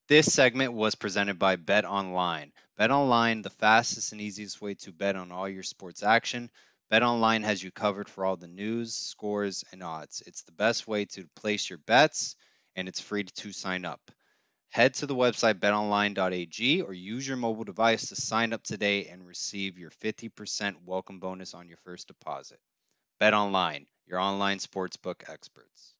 This segment was presented by Bet Online. Bet Online, the fastest and easiest way to bet on all your sports action. Bet Online has you covered for all the news, scores, and odds. It's the best way to place your bets, and it's free to sign up. Head to the website betonline.ag or use your mobile device to sign up today and receive your 50% welcome bonus on your first deposit. Bet Online, your online sportsbook experts.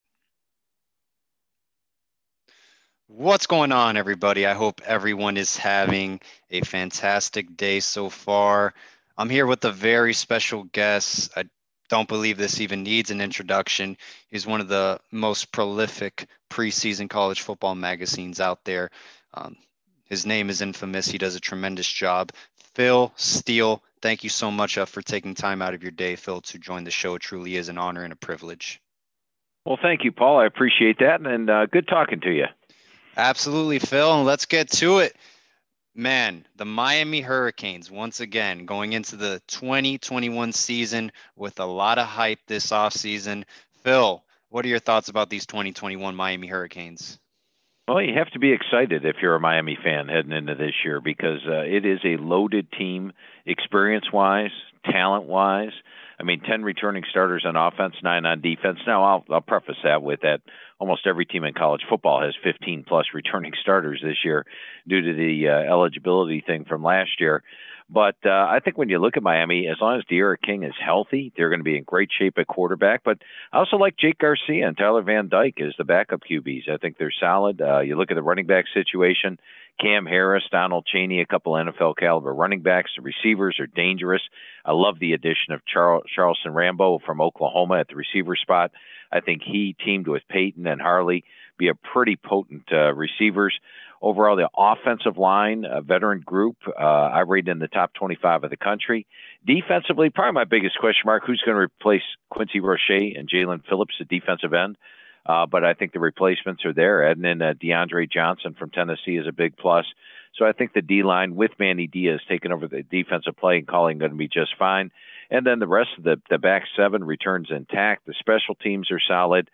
What's going on, everybody? I hope everyone is having a fantastic day so far. I'm here with a very special guest. I don't believe this even needs an introduction. He's one of the most prolific preseason college football magazines out there. Um, his name is infamous. He does a tremendous job. Phil Steele, thank you so much for taking time out of your day, Phil, to join the show. It truly is an honor and a privilege. Well, thank you, Paul. I appreciate that, and good talking to you. Absolutely, Phil. And let's get to it. Man, the Miami Hurricanes, once again, going into the 2021 season with a lot of hype this offseason. Phil, what are your thoughts about these 2021 Miami Hurricanes? Well, you have to be excited if you're a Miami fan heading into this year because it is a loaded team experience-wise, talent-wise. I mean, 10 returning starters on offense, 9 on defense. Now, I'll preface that with that almost every team in college football has 15-plus returning starters this year due to the eligibility thing from last year. But I think when you look at Miami, as long as D'Eriq King is healthy, they're going to be in great shape at quarterback. But I also like Jake Garcia and Tyler Van Dyke as the backup QBs. I think they're solid. You look at the running back situation, Cam Harris, Donald Chaney, a couple NFL caliber running backs. The receivers are dangerous. I love the addition of Charleston Rambo from Oklahoma at the receiver spot. I think he teamed with Peyton and Harley be a pretty potent receivers. Overall, the offensive line, a veteran group, I rate in the top 25 of the country. Defensively, probably my biggest question mark, who's going to replace Quincy Roche and Jalen Phillips at defensive end? But I think the replacements are there. Adding in DeAndre Johnson from Tennessee is a big plus. So I think the D-line with Manny Diaz taking over the defensive play and calling going to be just fine. And then the rest of the back seven returns intact. The special teams are solid.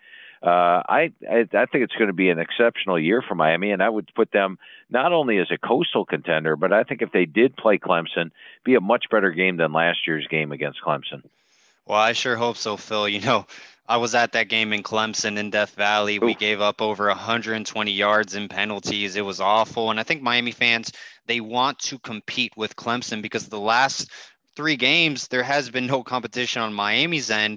I think it's going to be an exceptional year for Miami, and I would put them not only as a coastal contender, but I think if they did play Clemson, be a much better game than last year's game against Clemson. Well, I sure hope so, Phil. I was at that game in Clemson in Death Valley. We gave up over 120 yards in penalties. It was awful. And I think Miami fans, they want to compete with Clemson because the last three games, there has been no competition on Miami's end.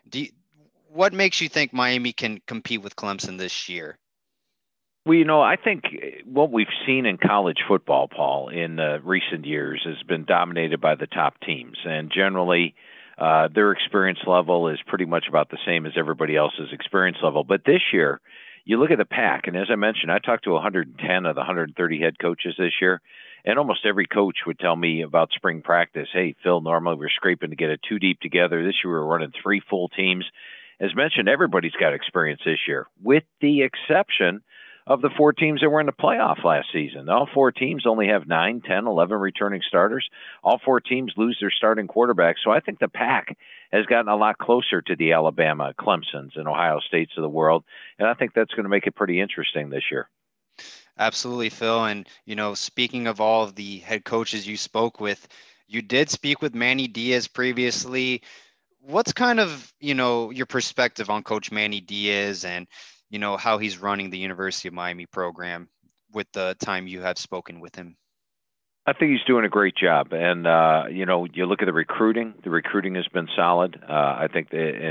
What makes you think Miami can compete with Clemson this year? Well, I think what we've seen in college football, Paul, in recent years has been dominated by the top teams. And generally, their experience level is pretty much about the same as everybody else's experience level. But this year, you look at the pack, and as I mentioned, I talked to 110 of the 130 head coaches this year, and almost every coach would tell me about spring practice. Hey, Phil, normally we're scraping to get it two deep together. This year we're running three full teams. As mentioned, everybody's got experience this year, with the exception of the four teams that were in the playoff last season. All four teams only have 9, 10, 11 returning starters. All four teams lose their starting quarterback. So I think the pack has gotten a lot closer to the Alabama, Clemsons, and Ohio States of the world. And I think that's going to make it pretty interesting this year. Absolutely, Phil. And, speaking of all of the head coaches you spoke with, you did speak with Manny Diaz previously. What's kind of, your perspective on Coach Manny Diaz and, how he's running the University of Miami program with the time you have spoken with him? I think he's doing a great job. And, you look at the recruiting. The recruiting has been solid. I think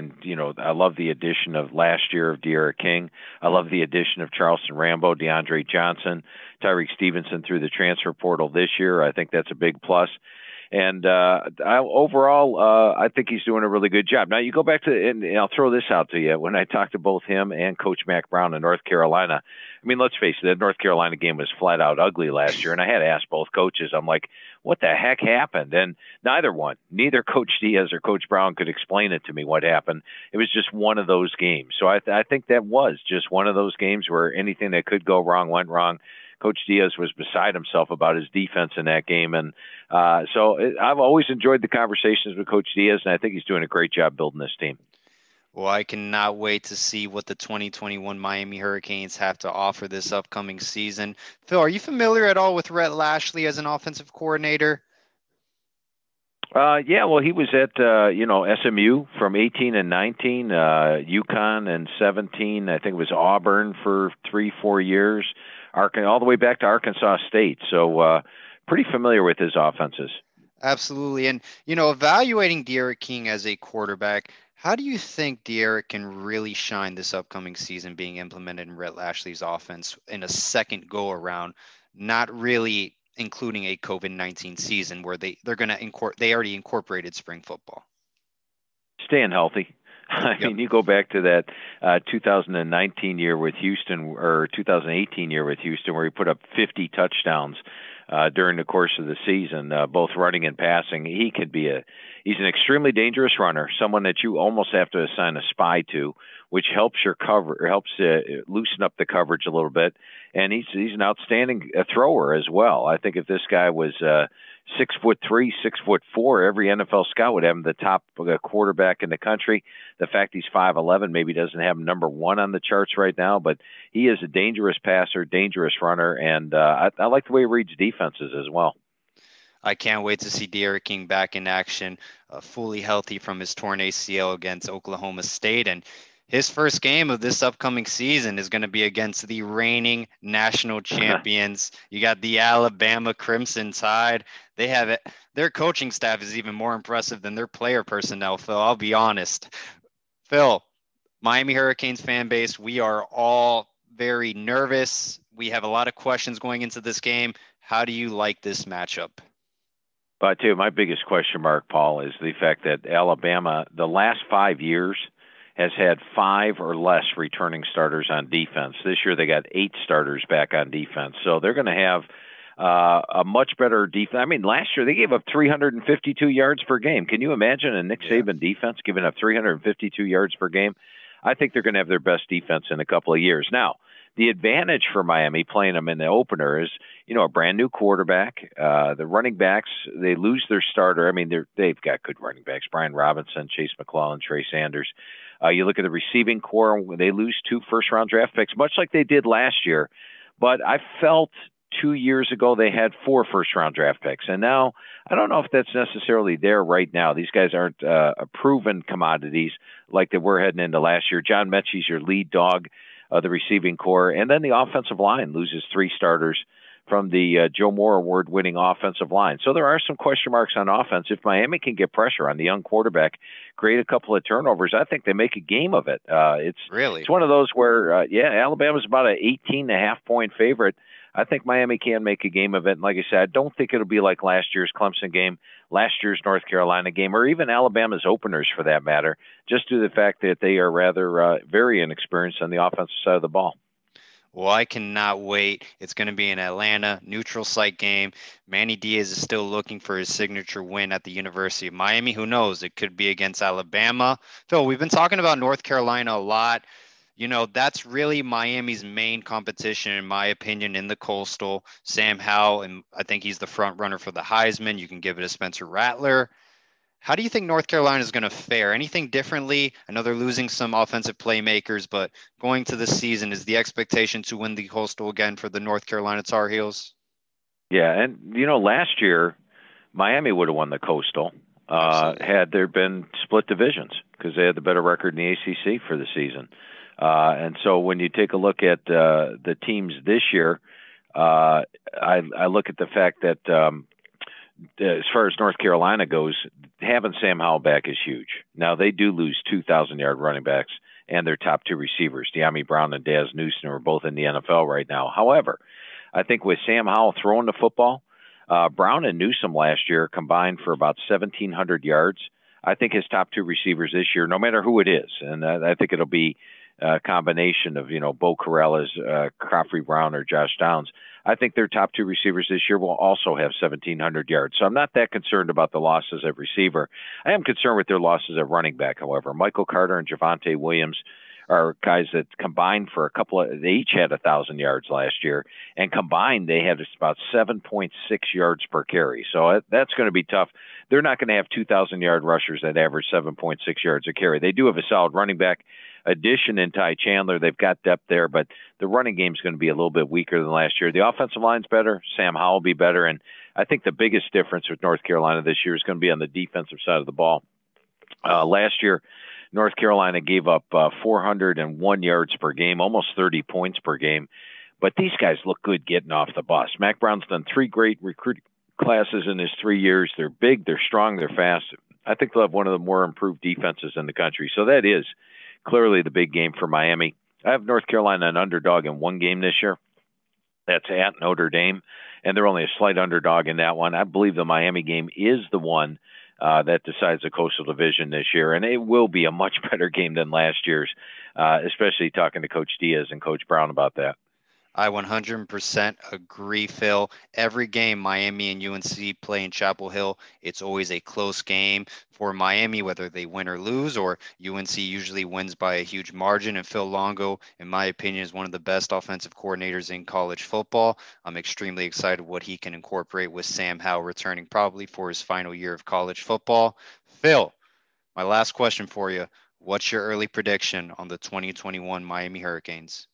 I love the addition of last year of D'Eriq King. I love the addition of Charleston Rambo, DeAndre Johnson, Tyreek Stevenson through the transfer portal this year. I think that's a big plus. And overall, I think he's doing a really good job. Now, you go back to, and I'll throw this out to you, when I talked to both him and Coach Mack Brown in North Carolina, I mean, let's face it, the North Carolina game was flat out ugly last year, and I had to ask both coaches, I'm like, what the heck happened? And neither Coach Diaz or Coach Brown could explain it to me what happened. It was just one of those games. So I think that was just one of those games where anything that could go wrong went wrong. Coach Diaz was beside himself about his defense in that game. And I've always enjoyed the conversations with Coach Diaz, and I think he's doing a great job building this team. Well, I cannot wait to see what the 2021 Miami Hurricanes have to offer this upcoming season. Phil, are you familiar at all with Rhett Lashley as an offensive coordinator? Yeah, well, he was at SMU from 18 and 19, UConn and 17. I think it was Auburn for 3-4 years, all the way back to Arkansas State. So pretty familiar with his offenses. Absolutely. And, evaluating De'Ara King as a quarterback, how do you think De'Ara can really shine this upcoming season being implemented in Rhett Lashley's offense in a second go around, not really including a COVID-19 season where they're going to they already incorporated spring football? Staying healthy. I Yep. mean, you go back to that 2019 year with Houston, or 2018 year with Houston, where he put up 50 touchdowns during the course of the season, both running and passing. He's an extremely dangerous runner, someone that you almost have to assign a spy to, which helps your cover, helps loosen up the coverage a little bit. And he's an outstanding thrower as well. I think if this guy was 6'3", 6'4", every NFL scout would have him the top quarterback in the country. The fact he's 5'11" maybe doesn't have him number one on the charts right now, but he is a dangerous passer, dangerous runner, and I like the way he reads defenses as well. I can't wait to see De'Ara King back in action, fully healthy from his torn ACL against Oklahoma State. And his first game of this upcoming season is going to be against the reigning national champions. You got the Alabama Crimson Tide. They have it. Their coaching staff is even more impressive than their player personnel, Phil. I'll be honest. Phil, Miami Hurricanes fan base, we are all very nervous. We have a lot of questions going into this game. How do you like this matchup? But I tell you, my biggest question mark, Paul, is the fact that Alabama, the last 5 years, has had 5 or less returning starters on defense. This year they got 8 starters back on defense. So they're going to have a much better defense. I mean, last year they gave up 352 yards per game. Can you imagine a Nick Saban defense giving up 352 yards per game? I think they're going to have their best defense in a couple of years. Now, the advantage for Miami playing them in the opener is, a brand new quarterback. The running backs, they lose their starter. I mean, they've got good running backs: Brian Robinson, Chase McClellan, Trey Sanders. You look at the receiving core; they lose 2 first-round draft picks, much like they did last year. But I felt 2 years ago they had 4 first-round draft picks, and now I don't know if that's necessarily there right now. These guys aren't proven commodities like they were heading into last year. John Mechie's your lead dog of the receiving core, and then the offensive line loses 3 starters from the Joe Moore Award-winning offensive line. So there are some question marks on offense. If Miami can get pressure on the young quarterback, create a couple of turnovers, I think they make a game of it. It's one of those where, Alabama's about an 18.5-point favorite. I think Miami can make a game of it. And like I said, I don't think it'll be like last year's Clemson game, last year's North Carolina game, or even Alabama's openers for that matter, just due to the fact that they are rather very inexperienced on the offensive side of the ball. Well, I cannot wait. It's going to be an Atlanta neutral site game. Manny Diaz is still looking for his signature win at the University of Miami. Who knows? It could be against Alabama. Phil, we've been talking about North Carolina a lot. That's really Miami's main competition, in my opinion, in the Coastal. Sam Howell, and I think he's the front runner for the Heisman. You can give it to Spencer Rattler. How do you think North Carolina is going to fare? Anything differently? I know they're losing some offensive playmakers, but going to the season, is the expectation to win the Coastal again for the North Carolina Tar Heels? Yeah, and last year Miami would have won the Coastal had there been split divisions because they had the better record in the ACC for the season. And so when you take a look at the teams this year, I look at the fact that as far as North Carolina goes, having Sam Howell back is huge. Now, they do lose 2,000-yard running backs and their top 2 receivers, De'Ami Brown and Daz Newsome, are both in the NFL right now. However, I think with Sam Howell throwing the football, Brown and Newsome last year combined for about 1,700 yards. I think his top 2 receivers this year, no matter who it is, and I think it'll be a combination of, Bo Corrales, Khafre Brown, or Josh Downs. I think their top 2 receivers this year will also have 1,700 yards. So I'm not that concerned about the losses at receiver. I am concerned with their losses at running back, however. Michael Carter and Javonte Williams are guys that combined for they each had 1,000 yards last year, and combined they had about 7.6 yards per carry. So that's going to be tough. they're not going to have 2,000-yard rushers that average 7.6 yards a carry. They do have a solid running back addition in Ty Chandler. They've got depth there, but the running game's going to be a little bit weaker than last year. The offensive line's better. Sam Howell will be better. And I think the biggest difference with North Carolina this year is going to be on the defensive side of the ball. Last year, North Carolina gave up 401 yards per game, almost 30 points per game. But these guys look good getting off the bus. Mack Brown's done 3 great recruiting classes in his 3 years. They're big, they're strong, they're fast. I think they'll have one of the more improved defenses in the country. So that is clearly the big game for Miami. I have North Carolina an underdog in one game this year. That's at Notre Dame, and they're only a slight underdog in that one. I believe the Miami game is the one that decides the Coastal Division this year, and it will be a much better game than last year's, especially talking to Coach Diaz and Coach Brown about that. I 100% agree, Phil. Every game Miami and UNC play in Chapel Hill, it's always a close game for Miami, whether they win or lose, or UNC usually wins by a huge margin. And Phil Longo, in my opinion, is one of the best offensive coordinators in college football. I'm extremely excited what he can incorporate with Sam Howell returning probably for his final year of college football. Phil, my last question for you. What's your early prediction on the 2021 Miami Hurricanes?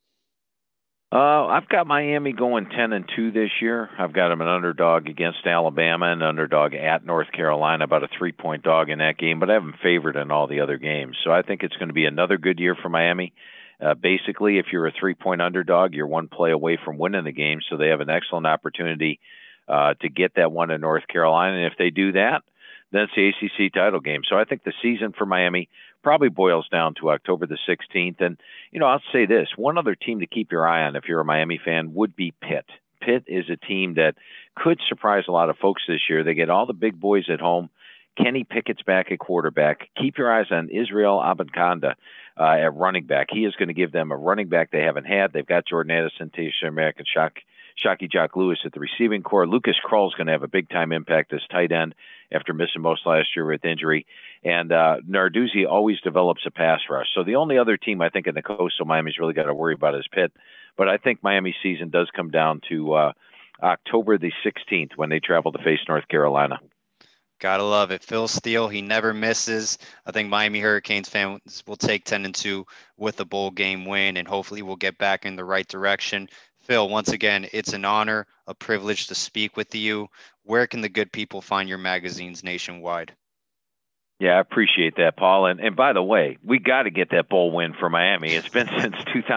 I've got Miami going 10-2 this year. I've got them an underdog against Alabama and underdog at North Carolina, about a 3-point dog in that game, but I have them favored in all the other games. So I think it's going to be another good year for Miami. Basically, if you're a 3-point underdog, you're one play away from winning the game, so they have an excellent opportunity to get that one in North Carolina. And if they do that, then it's the ACC title game. So I think the season for Miami probably boils down to October the 16th. And, I'll say this. One other team to keep your eye on if you're a Miami fan would be Pitt. Pitt is a team that could surprise a lot of folks this year. They get all the big boys at home. Kenny Pickett's back at quarterback. Keep your eyes on Israel Abanikanda at running back. He is going to give them a running back they haven't had. They've got Jordan Addison, Tayshaun Mack, and Shockey Jock Lewis at the receiving core. Lucas Krull is going to have a big-time impact as tight end after missing most last year with injury. And Narduzzi always develops a pass rush. So the only other team I think in the Coastal Miami's really got to worry about is Pitt. But I think Miami's season does come down to October the 16th when they travel to face North Carolina. Gotta love it. Phil Steele, he never misses. I think Miami Hurricanes fans will take 10-2 with a bowl game win, and hopefully we'll get back in the right direction. Phil, once again, it's an honor, a privilege to speak with you. Where can the good people find your magazines nationwide? Yeah, I appreciate that, Paul. And by the way, we got to get that bowl win for Miami. It's been since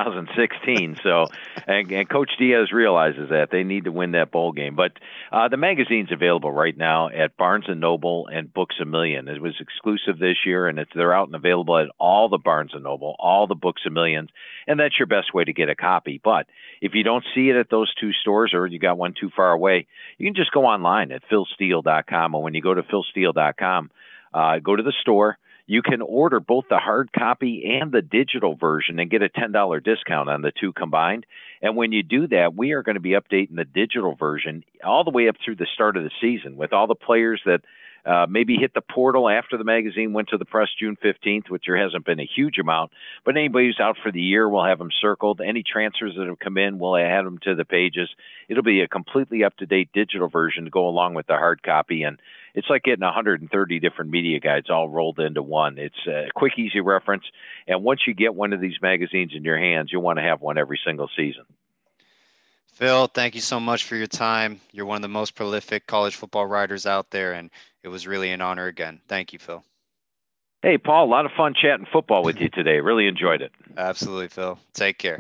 2016. So, and Coach Diaz realizes that they need to win that bowl game. But the magazine's available right now at Barnes & Noble and Books A Million. It was exclusive this year, and they're out and available at all the Barnes & Noble, all the Books A Million, and that's your best way to get a copy. But if you don't see it at those two stores or you got one too far away, you can just go online at philsteele.com. And when you go to philsteele.com, go to the store. You can order both the hard copy and the digital version and get a $10 discount on the two combined. And when you do that, we are going to be updating the digital version all the way up through the start of the season with all the players that maybe hit the portal after the magazine went to the press June 15th, which there hasn't been a huge amount. But anybody who's out for the year, we'll have them circled. Any transfers that have come in, we'll add them to the pages. It'll be a completely up-to-date digital version to go along with the hard copy. And it's like getting 130 different media guides all rolled into one. It's a quick, easy reference. And once you get one of these magazines in your hands, you'll want to have one every single season. Phil, thank you so much for your time. You're one of the most prolific college football writers out there, and it was really an honor again. Thank you, Phil. Hey, Paul, a lot of fun chatting football with you today. Really enjoyed it. Absolutely, Phil. Take care.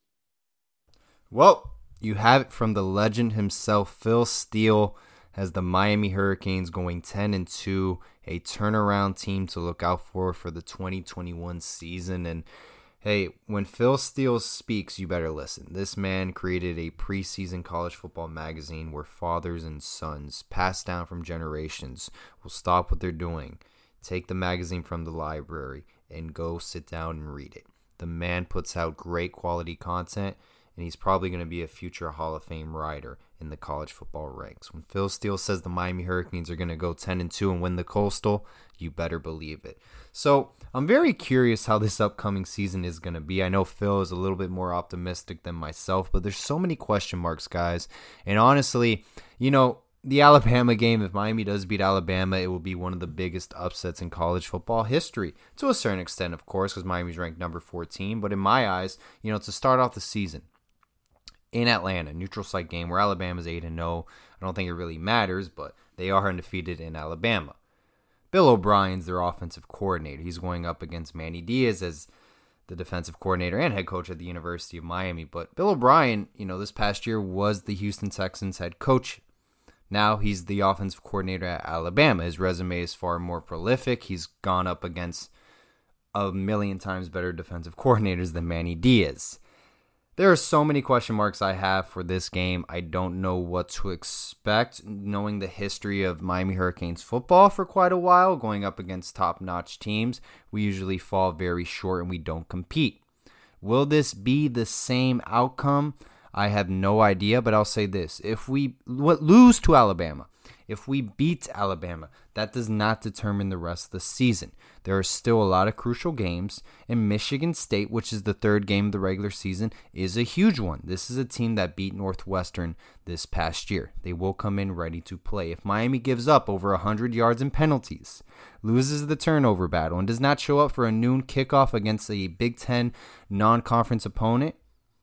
Well, you have it from the legend himself, Phil Steele, has the Miami Hurricanes going 10-2, a turnaround team to look out for the 2021 season. And hey, when Phil Steele speaks, you better listen. This man created a preseason college football magazine where fathers and sons, passed down from generations, will stop what they're doing, take the magazine from the library, and go sit down and read it. The man puts out great quality content, and he's probably going to be a future Hall of Fame writer in the college football ranks. When Phil Steele says the Miami Hurricanes are going to go 10-2 and win the Coastal, you better believe it. So I'm very curious how this upcoming season is going to be. I know Phil is a little bit more optimistic than myself, but there's so many question marks, guys. And honestly, the Alabama game, if Miami does beat Alabama, it will be one of the biggest upsets in college football history. To a certain extent, of course, because Miami's ranked number 14. But in my eyes, to start off the season in Atlanta, neutral site game where Alabama's 8-0, I don't think it really matters, but they are undefeated in Alabama. Bill O'Brien's their offensive coordinator. He's going up against Manny Diaz as the defensive coordinator and head coach at the University of Miami. But Bill O'Brien, this past year was the Houston Texans head coach. Now he's the offensive coordinator at Alabama. His resume is far more prolific. He's gone up against a million times better defensive coordinators than Manny Diaz. There are so many question marks I have for this game. I don't know what to expect, knowing the history of Miami Hurricanes football for quite a while, going up against top-notch teams. We usually fall very short and we don't compete. Will this be the same outcome? I have no idea, but I'll say this. If we lose to Alabama, if we beat Alabama, that does not determine the rest of the season. There are still a lot of crucial games, and Michigan State, which is the third game of the regular season, is a huge one. This is a team that beat Northwestern this past year. They will come in ready to play. If Miami gives up over 100 yards in penalties, loses the turnover battle, and does not show up for a noon kickoff against a Big Ten non-conference opponent,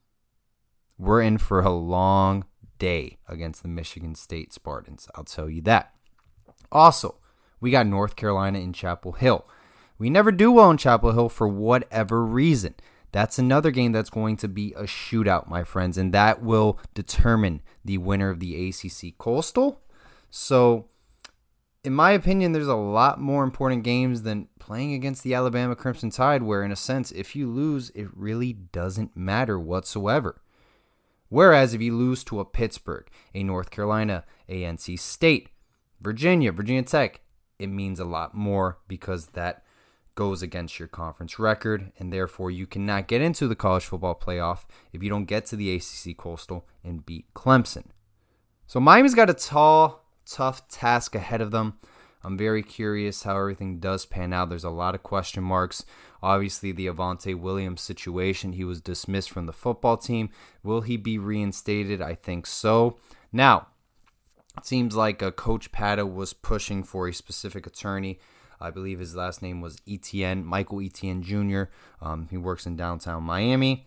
we're in for a long day against the Michigan State Spartans. I'll tell you that. Also, we got North Carolina in Chapel Hill. We never do well in Chapel Hill for whatever reason. That's another game that's going to be a shootout, my friends, and that will determine the winner of the ACC Coastal. So, in my opinion, there's a lot more important games than playing against the Alabama Crimson Tide, where, in a sense, if you lose, it really doesn't matter whatsoever. Whereas if you lose to a Pittsburgh, a North Carolina, a NC State, Virginia Tech, it means a lot more because that goes against your conference record, and therefore you cannot get into the college football playoff if you don't get to the ACC Coastal and beat Clemson. So Miami's got a tall, tough task ahead of them. I'm very curious how everything does pan out. There's a lot of question marks. Obviously, the Avonte Williams situation, he was dismissed from the football team. Will he be reinstated? I think so. Now, it seems like Coach Pata was pushing for a specific attorney. I believe his last name was Etienne, Michael Etienne Jr. He works in downtown Miami.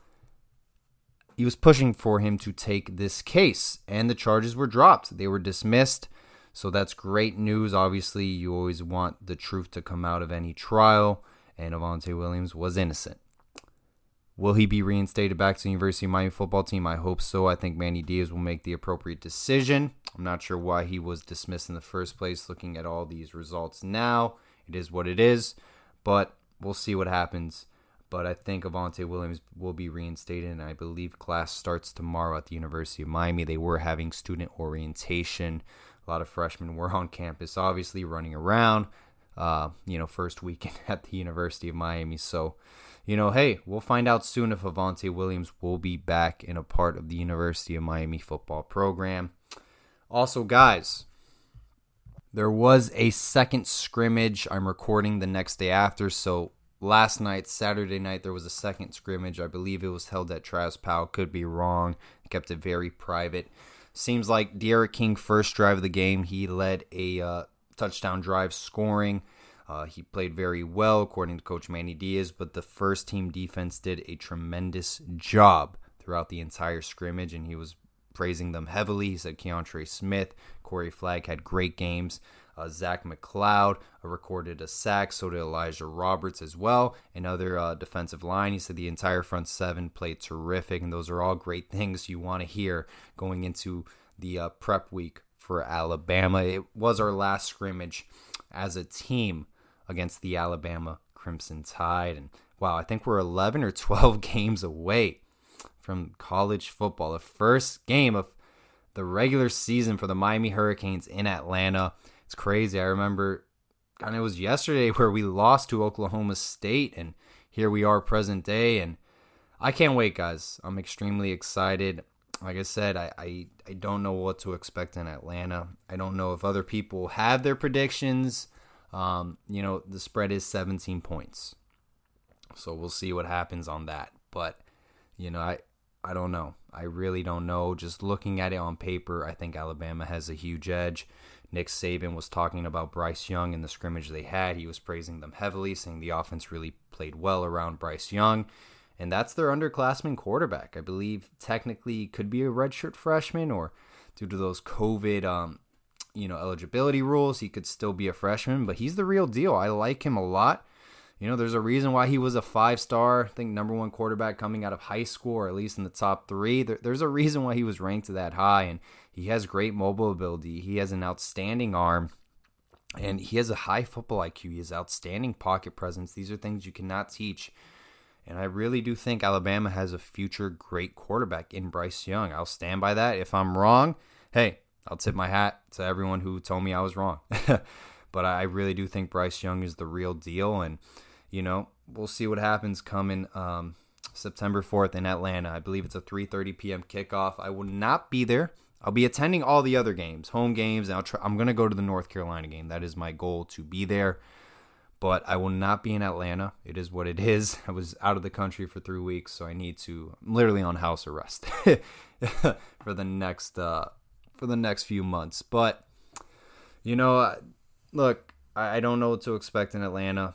He was pushing for him to take this case, and the charges were dropped. They were dismissed. So that's great news. Obviously, you always want the truth to come out of any trial, and Avonte Williams was innocent. Will he be reinstated back to the University of Miami football team? I hope so. I think Manny Diaz will make the appropriate decision. I'm not sure why he was dismissed in the first place. Looking at all these results now, it is what it is, but we'll see what happens. But I think Avonte Williams will be reinstated, and I believe class starts tomorrow at the University of Miami. They were having student orientation. A lot of freshmen were on campus, obviously, running around, first weekend at the University of Miami. So, hey, we'll find out soon if Avonte Williams will be back in a part of the University of Miami football program. Also, guys, there was a second scrimmage. I'm recording the next day after, so last night, Saturday night, there was a second scrimmage. I believe it was held at Travis Powell. Could be wrong. Kept it very private. Seems like D'Eriq King, first drive of the game, he led a touchdown drive scoring. He played very well, according to Coach Manny Diaz, but the first team defense did a tremendous job throughout the entire scrimmage, and he was praising them heavily. He said Keontre Smith, Corey Flagg had great games. Zach McLeod recorded a sack, so did Elijah Roberts as well. Another defensive line, he said the entire front seven played terrific, and those are all great things you want to hear going into the prep week for Alabama. It was our last scrimmage as a team against the Alabama Crimson Tide, and wow, I think we're 11 or 12 games away from college football. The first game of the regular season for the Miami Hurricanes in Atlanta. It's crazy. I remember, it was yesterday where we lost to Oklahoma State, and here we are present day, and I can't wait, guys. I'm extremely excited. Like I said, I don't know what to expect in Atlanta. I don't know if other people have their predictions. The spread is 17 points. So we'll see what happens on that. But, I don't know. I really don't know. Just looking at it on paper, I think Alabama has a huge edge. Nick Saban was talking about Bryce Young in the scrimmage they had. He was praising them heavily, saying the offense really played well around Bryce Young. And that's their underclassman quarterback. I believe technically could be a redshirt freshman, or due to those COVID eligibility rules, he could still be a freshman, but he's the real deal. I like him a lot. There's a reason why he was a 5-star, I think, #1 quarterback coming out of high school, or at least in the top 3. There's a reason why he was ranked that high, and he has great mobile ability. He has an outstanding arm, and he has a high football IQ. He has outstanding pocket presence. These are things you cannot teach. And I really do think Alabama has a future great quarterback in Bryce Young. I'll stand by that. If I'm wrong, hey, I'll tip my hat to everyone who told me I was wrong. But I really do think Bryce Young is the real deal, and we'll see what happens coming September 4th in Atlanta. I believe it's a 3:30 p.m. kickoff. I will not be there. I'll be attending all the other games, home games, and I'm going to go to the North Carolina game. That is my goal, to be there. But I will not be in Atlanta. It is what it is. I was out of the country for 3 weeks, so I'm literally on house arrest for the next few months. But look, I don't know what to expect in Atlanta.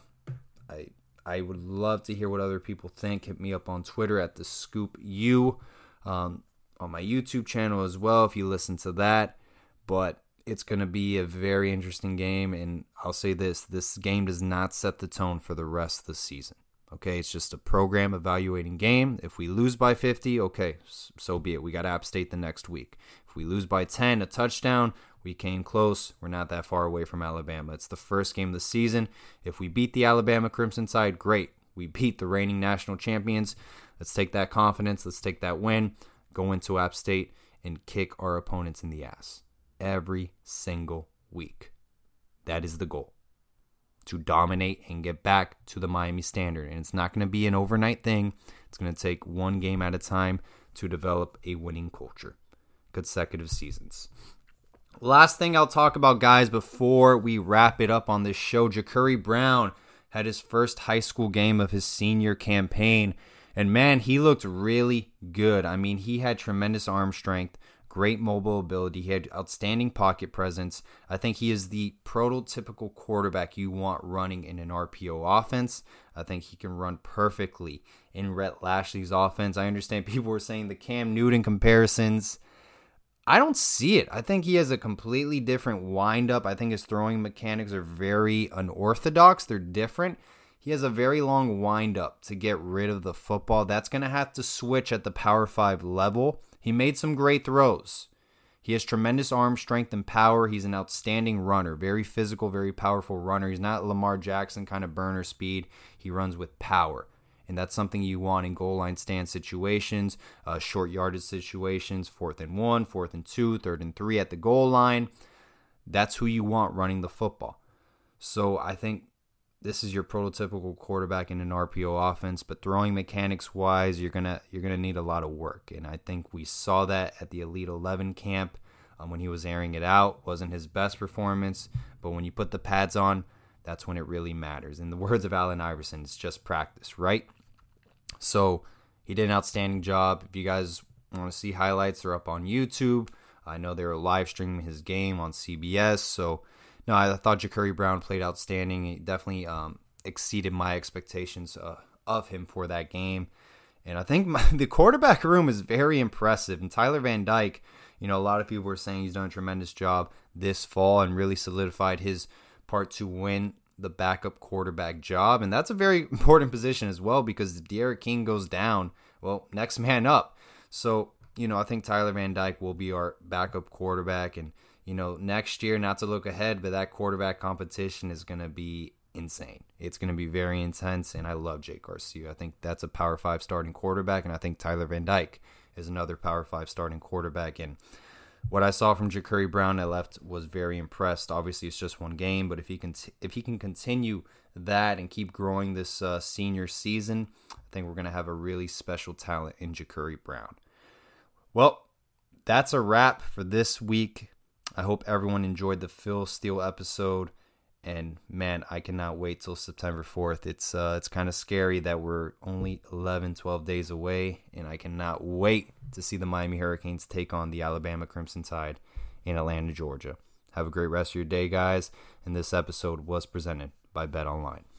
I would love to hear what other people think. Hit me up on Twitter at @TheScoopU, on my YouTube channel as well if you listen to that. But it's going to be a very interesting game, and I'll say this game does not set the tone for the rest of the season. Okay, it's just a program evaluating game. If we lose by 50, okay, so be it. We got App State the next week. If we lose by 10, a touchdown, we came close. We're not that far away from Alabama. It's the first game of the season. If we beat the Alabama Crimson Tide, great. We beat the reigning national champions. Let's take that confidence. Let's take that win. Go into App State and kick our opponents in the ass every single week. That is the goal. To dominate and get back to the Miami standard. And it's not going to be an overnight thing. It's going to take one game at a time to develop a winning culture. Consecutive seasons. Last thing I'll talk about, guys, before we wrap it up on this show, Jacurri Brown had his first high school game of his senior campaign. And man, he looked really good. I mean, he had tremendous arm strength, great mobile ability. He had outstanding pocket presence. I think he is the prototypical quarterback you want running in an RPO offense. I think he can run perfectly in Rhett Lashley's offense. I understand people were saying the Cam Newton comparisons. I don't see it. I think he has a completely different windup. I think his throwing mechanics are very unorthodox. They're different. He has a very long windup to get rid of the football. That's going to have to switch at the Power 5 level. He made some great throws. He has tremendous arm strength and power. He's an outstanding runner. Very physical, very powerful runner. He's not Lamar Jackson kind of burner speed. He runs with power. And that's something you want in goal line stand situations, short yardage situations, 4th and 1, 4th and 2, 3rd and 3 at the goal line. That's who you want running the football. So I think this is your prototypical quarterback in an RPO offense, but throwing mechanics wise, you're gonna need a lot of work. And I think we saw that at the Elite 11 camp when he was airing it out. Wasn't his best performance, but when you put the pads on, that's when it really matters. In the words of Allen Iverson, it's just practice, right? So he did an outstanding job. If you guys want to see highlights, they're up on YouTube. I know they were live streaming his game on CBS. So, no, I thought Jacurri Brown played outstanding. He definitely exceeded my expectations of him for that game. And I think the quarterback room is very impressive. And Tyler Van Dyke, a lot of people were saying he's done a tremendous job this fall and really solidified his part to win the backup quarterback job. And that's a very important position as well, because if D'Eriq King goes down, well, next man up. So, I think Tyler Van Dyke will be our backup quarterback. And, next year, not to look ahead, but that quarterback competition is going to be insane. It's going to be very intense, and I love Jake Garcia. I think that's a Power 5 starting quarterback, and I think Tyler Van Dyke is another Power 5 starting quarterback. And what I saw from Jacurri Brown, I was very impressed. Obviously, it's just one game, but if he can continue that and keep growing this senior season, I think we're going to have a really special talent in Jacurri Brown. Well, that's a wrap for this week. I hope everyone enjoyed the Phil Steele episode, And man, I cannot wait till September 4th. It's kind of scary that we're only 11, 12 days away, and I cannot wait to see the Miami Hurricanes take on the Alabama Crimson Tide in Atlanta, Georgia. Have a great rest of your day, guys. And this episode was presented by BetOnline.